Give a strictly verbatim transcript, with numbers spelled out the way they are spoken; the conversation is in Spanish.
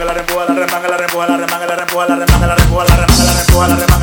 remanga, la rempuja, la remanga, la rempuja, la remanga, la rempuja, la remanga, la rempuja, la remanga, la rempuja, la remanga.